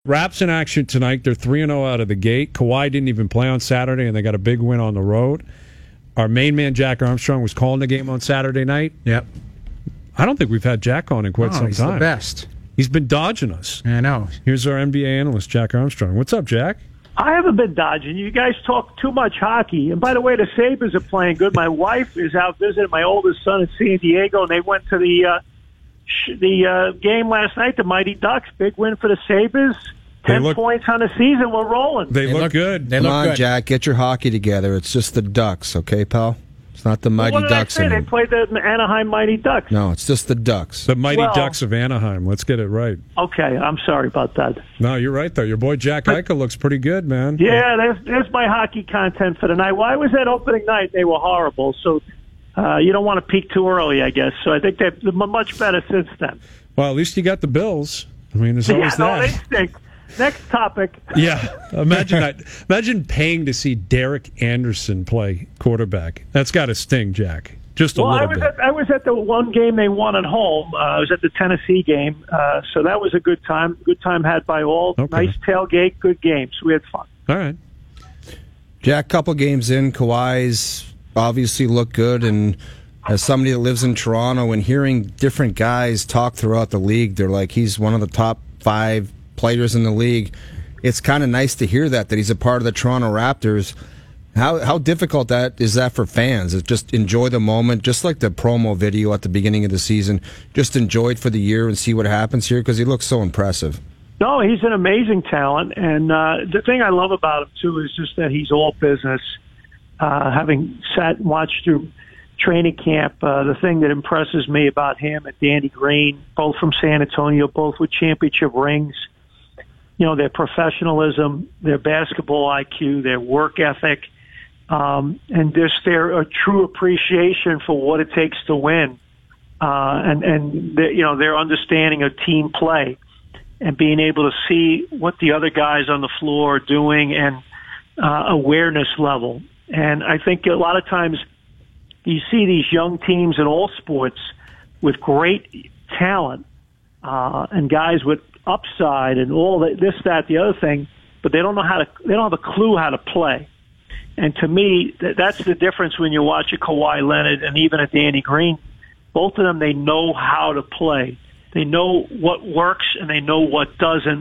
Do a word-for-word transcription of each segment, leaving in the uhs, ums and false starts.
Raps in action tonight. They're three and oh out of the gate. Kawhi didn't even play on Saturday, and they got a big win on the road. Our main man, Jack Armstrong, was calling the game on Saturday night. Yep. I don't think we've had Jack on in quite oh, some he's time. the best. He's been dodging us. I know. Here's our N B A analyst, Jack Armstrong. What's up, Jack? I haven't been dodging. You guys talk too much hockey. And by the way, the Sabres are playing good. My wife is out visiting my oldest son in San Diego, and they went to the uh, sh- the uh, game last night, the Mighty Ducks. Big win for the Sabres. Ten look, points on the season. We're rolling. They, They look, look good. They Come look on, good. Jack, get your hockey together. It's just the Ducks, okay, pal? It's not the Mighty What did Ducks I say? anymore. They played the Anaheim Mighty Ducks. No, it's just the Ducks. The Mighty Well- Ducks of Anaheim. Let's get it right. Okay, I'm sorry about that. No, you're right, though. Your boy Jack Eichel looks pretty good, man. Yeah, there's, there's my hockey content for the night. Well, I was at opening night. They were horrible. So uh, you don't want to peak too early, I guess. So I think they're much better since then. Well, at least you got the Bills. I mean, there's Yeah, always no, they that. stink. Next topic. Yeah, imagine that. Imagine paying to see Derek Anderson play quarterback. That's got to sting, Jack. Just a Well, I little was bit. at I was at the one game they won at home. Uh, I was at the Tennessee game, uh, so that was a good time. Good time had by all. Okay. Nice tailgate, good game. So we had fun. All right. Jack, couple games in, Kawhi's obviously looked good, and as somebody that lives in Toronto and hearing different guys talk throughout the league, they're like, he's one of the top five players in the league. It's kind of nice to hear that, that he's a part of the Toronto Raptors. How how difficult that is that for fans? Is just enjoy the moment, just like the promo video at the beginning of the season. Just enjoy it for the year and see what happens here, because he looks so impressive. No, he's an amazing talent, and uh, the thing I love about him too is just that he's all business. Uh, having sat and watched through training camp, uh, the thing that impresses me about him and Danny Green, both from San Antonio, both with championship rings, you know, their professionalism, their basketball I Q, their work ethic, um, and just their a true appreciation for what it takes to win, uh, and and the, you know, their understanding of team play and being able to see what the other guys on the floor are doing and uh, awareness level. And I think a lot of times you see these young teams in all sports with great talent uh, and guys with upside and all that, this, that, the other thing, but they don't know how to, they don't have a clue how to play. And to me, th- that's the difference when you watch a Kawhi Leonard and even a Danny Green. Both of them, they know how to play. They know what works and they know what doesn't.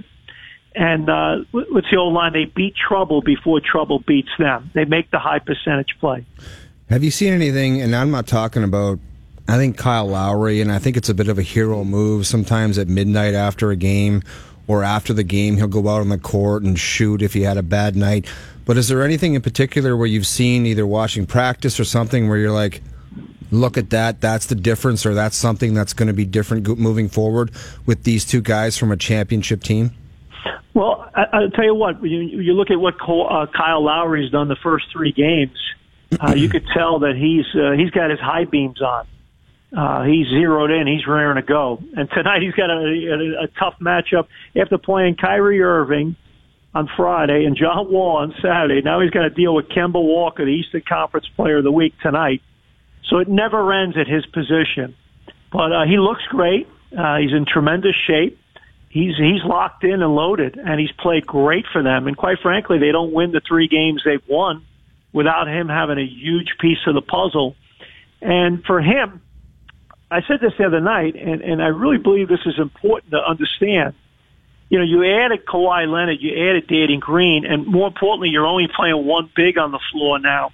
And uh, what's the old line? They beat trouble before trouble beats them. They make the high percentage play. Have you seen anything, and I'm not talking about, I think Kyle Lowry, and I think it's a bit of a hero move sometimes at midnight after a game or after the game, he'll go out on the court and shoot if he had a bad night. But is there anything in particular where you've seen either watching practice or something where you're like, look at that, that's the difference, or that's something that's going to be different moving forward with these two guys from a championship team? Well, I, I'll tell you what, you, you look at what Cole, uh, Kyle Lowry's done the first three games, uh, you could tell that he's uh, he's got his high beams on. Uh, he's zeroed in. He's raring to go. And tonight he's got a, a, a tough matchup after playing Kyrie Irving on Friday and John Wall on Saturday. Now he's got to deal with Kemba Walker, the Eastern Conference Player of the Week, tonight. So it never ends at his position. But uh, he looks great. Uh, he's in tremendous shape. He's he's locked in and loaded, and he's played great for them. And quite frankly, they don't win the three games they've won without him having a huge piece of the puzzle. And for him, I said this the other night, and, and I really believe this is important to understand. You know, you added Kawhi Leonard, you added Danny Green, and more importantly, you're only playing one big on the floor now.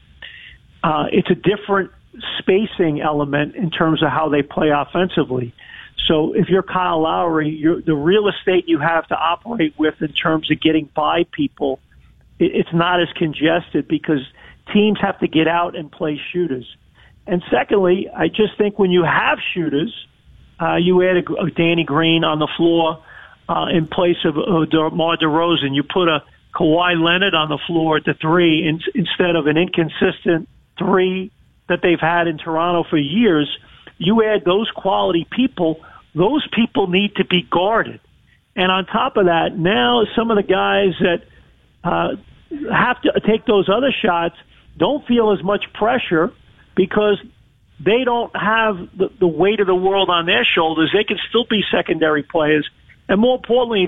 Uh, it's a different spacing element in terms of how they play offensively. So if you're Kyle Lowry, you're, the real estate you have to operate with in terms of getting by people, it, it's not as congested because teams have to get out and play shooters. And secondly, I just think when you have shooters, uh, you add a, a Danny Green on the floor uh, in place of uh, DeMar DeRozan. You put a Kawhi Leonard on the floor at the three in, instead of an inconsistent three that they've had in Toronto for years. You add those quality people, those people need to be guarded. And on top of that, now some of the guys that uh, have to take those other shots don't feel as much pressure because they don't have the, the weight of the world on their shoulders. They can still be secondary players. And more importantly, the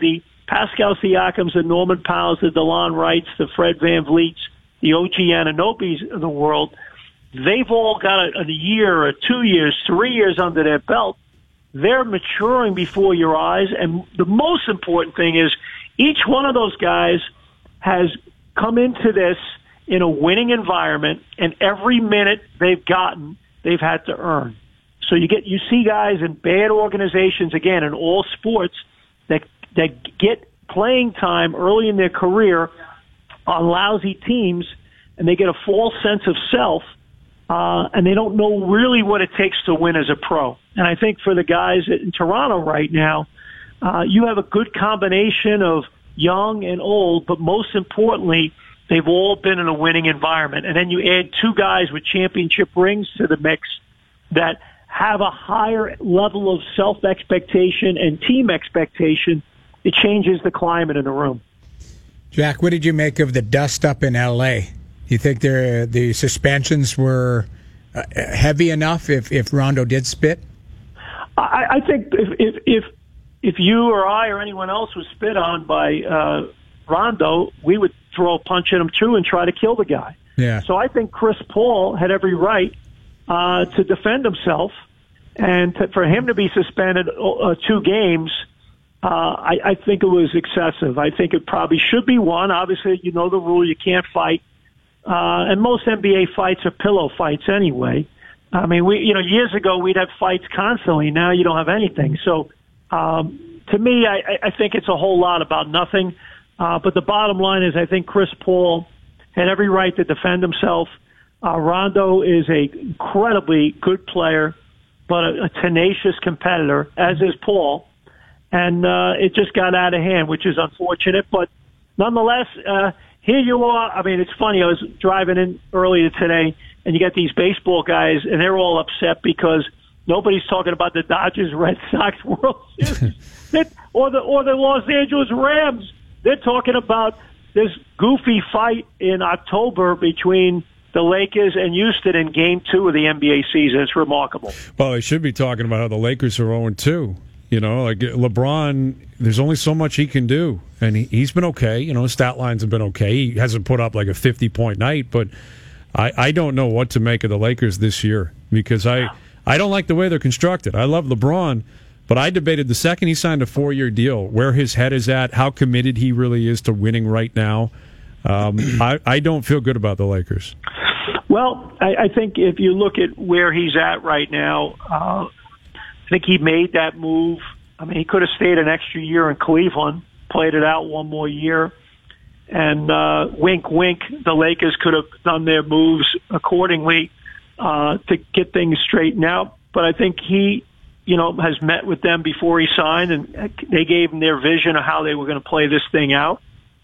Pascal Siakams, the Norman Powells, the DeLon Wrights, the Fred VanVleets, the O G Ananobis of the world, they've all got a, a year or two years, three years under their belt. They're maturing before your eyes. And the most important thing is each one of those guys has come into this in a winning environment, and every minute they've gotten, they've had to earn. So you get, you see guys in bad organizations, again, in all sports, that, that get playing time early in their career on lousy teams, and they get a false sense of self, uh, and they don't know really what it takes to win as a pro. And I think for the guys in Toronto right now, uh, you have a good combination of young and old, but most importantly, they've all been in a winning environment. And then you add two guys with championship rings to the mix that have a higher level of self-expectation and team expectation. It changes the climate in the room. Jack, what did you make of the dust up in L A? Do you think the the suspensions were uh, heavy enough if, if Rondo did spit? I, I think if, if if if you or I or anyone else was spit on by uh, Rondo, we would throw a punch at him too and try to kill the guy. Yeah. So I think Chris Paul had every right uh, to defend himself, and to, for him to be suspended uh, two games, uh, I, I think it was excessive. I think it probably should be one. Obviously, you know the rule: you can't fight, uh, and most N B A fights are pillow fights anyway. I mean, we you know years ago we'd have fights constantly. Now you don't have anything. So um, to me, I, I think it's a whole lot about nothing. Uh, but the bottom line is I think Chris Paul had every right to defend himself. Uh, Rondo is a incredibly good player, but a, a tenacious competitor, as is Paul. And uh, it just got out of hand, which is unfortunate. But nonetheless, uh, here you are. I mean, it's funny. I was driving in earlier today, and you got these baseball guys, and they're all upset because nobody's talking about the Dodgers, Red Sox World Series, or the or the Los Angeles Rams. They're talking about this goofy fight in October between the Lakers and Houston in Game Two of the N B A season. It's remarkable. Well, they should be talking about how the Lakers are oh and two. You know, like LeBron, there's only so much he can do, and he, he's been okay. You know, his stat lines have been okay. He hasn't put up like a fifty-point night, but I, I don't know what to make of the Lakers this year because I, I don't like the way they're constructed. I love LeBron, but I debated the second he signed a four-year deal, where his head is at, how committed he really is to winning right now. Um, I, I don't feel good about the Lakers. Well, I, I think if you look at where he's at right now, uh, I think he made that move. I mean, he could have stayed an extra year in Cleveland, played it out one more year, and uh, wink, wink, the Lakers could have done their moves accordingly uh, to get things straightened out. But I think he, you know, has met with them before he signed, and they gave him their vision of how they were going to play this thing out.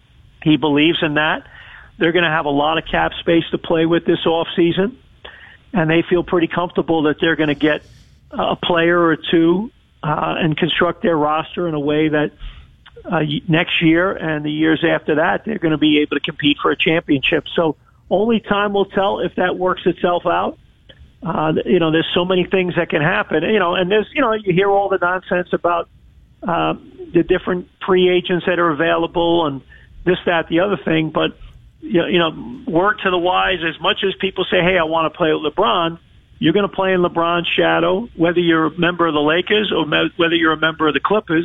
He believes in that. They're going to have a lot of cap space to play with this offseason, and they feel pretty comfortable that they're going to get a player or two uh, and construct their roster in a way that uh, next year and the years after that, they're going to be able to compete for a championship. So only time will tell if that works itself out. Uh, you know, there's so many things that can happen, you know, and there's, you know, you hear all the nonsense about uh, the different free agents that are available and this, that, the other thing. But, you know, word to the wise, as much as people say, hey, I want to play with LeBron, you're going to play in LeBron's shadow, whether you're a member of the Lakers or me- whether you're a member of the Clippers.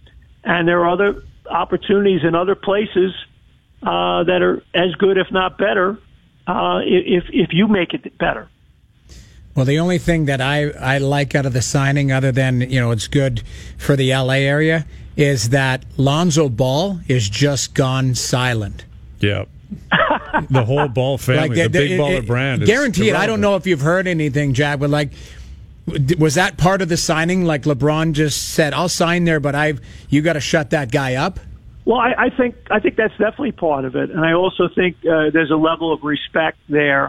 And there are other opportunities in other places uh, that are as good, if not better, uh, if if you make it better. Well, the only thing that I, I like out of the signing, other than, you know, it's good for the L A area, is that Lonzo Ball is just gone silent. Yeah. The whole Ball family, like, the, the Big it, Baller it, brand. Guaranteed. Irrelevant. I don't know if you've heard anything, Jack, but like, was that part of the signing? Like LeBron just said, "I'll sign there, but I've you got to shut that guy up." Well, I, I think I think that's definitely part of it, and I also think uh, there's a level of respect there,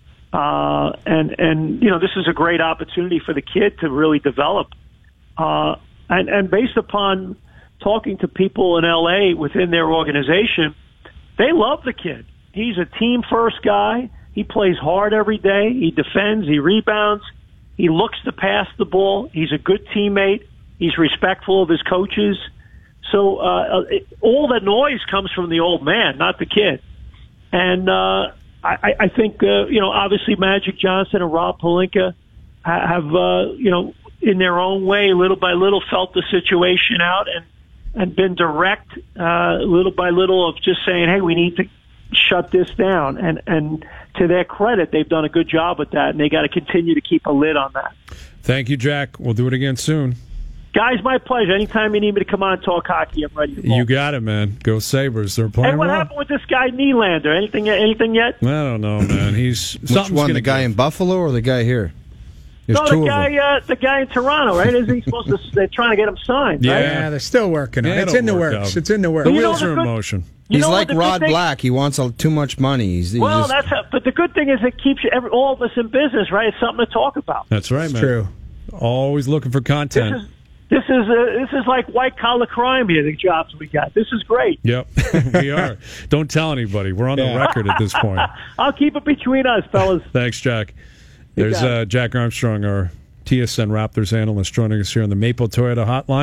uh, and and you know this is a great opportunity for the kid to really develop, uh, and and based upon talking to people in L A within their organization, they love the kid. He's a team-first guy. He plays hard every day. He defends. He rebounds. He looks to pass the ball. He's a good teammate. He's respectful of his coaches. So uh, it, all the noise comes from the old man, not the kid. And uh, I, I think, uh, you know, obviously Magic Johnson and Rob Pelinka have, uh, you know, in their own way, little by little, felt the situation out and, and been direct, uh, little by little, of just saying, hey, we need to shut this down. And, and to their credit, they've done a good job with that, and they got to continue to keep a lid on that. Thank you, Jack. We'll do it again soon. Guys, my pleasure. Anytime you need me to come on and talk hockey, I'm ready to go. You got it, man. Go Sabres. They're playing Hey, what well. happened with this guy Nylander? Anything Anything yet? I don't know, man. He's Which one, the guy give. in Buffalo or the guy here? There's no, two the of them. guy, uh, the guy in Toronto, right? Isn't he supposed to? They're trying to get him signed, right? Yeah, they're still working on Yeah, it. It's it'll in the work works. out. It's in the works. The You know wheels the are in good- motion. You He's know like what the good Rod thing- Black. He wants a, too much money. He's, he Well, just, that's a, but the good thing is it keeps every, all of us in business, right? It's something to talk about. That's right, It's man. true. Always looking for This content. is this is uh, this is like white collar crime here. The jobs we got. This is great. Yep, we are. Don't tell anybody. We're on the Yeah. record at this point. I'll keep it between us, fellas. Thanks, Jack. There's got it. uh, Jack Armstrong, our T S N Raptors analyst, joining us here on the Maple Toyota Hotline.